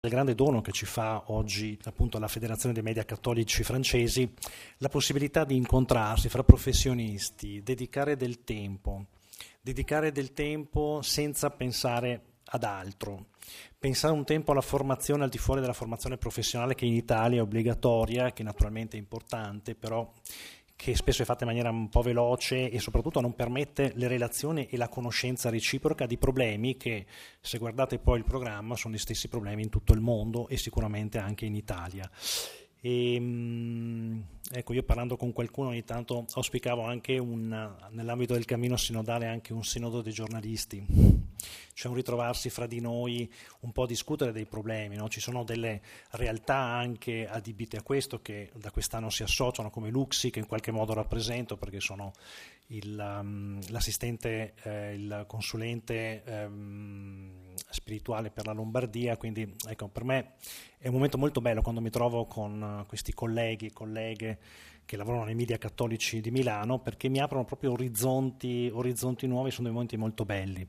Il grande dono che ci fa oggi appunto la Federazione dei Media Cattolici Francesi, la possibilità di incontrarsi fra professionisti, dedicare del tempo senza pensare ad altro, pensare un tempo alla formazione al di fuori della formazione professionale che in Italia è obbligatoria, che naturalmente è importante, però che spesso è fatta in maniera un po' veloce e soprattutto non permette le relazioni e la conoscenza reciproca di problemi che, se guardate poi il programma, sono gli stessi problemi in tutto il mondo e sicuramente anche in Italia. Ecco, io parlando con qualcuno ogni tanto auspicavo anche nell'ambito del cammino sinodale anche un sinodo dei giornalisti, cioè un ritrovarsi fra di noi, un po' discutere dei problemi, no? Ci sono delle realtà anche adibite a questo che da quest'anno si associano, come Luxi, che in qualche modo rappresento perché sono l'assistente, il consulente spirituale per la Lombardia, quindi ecco, per me è un momento molto bello quando mi trovo con questi colleghi e colleghe che lavorano nei media cattolici di Milano, perché mi aprono proprio orizzonti nuovi, sono dei momenti molto belli.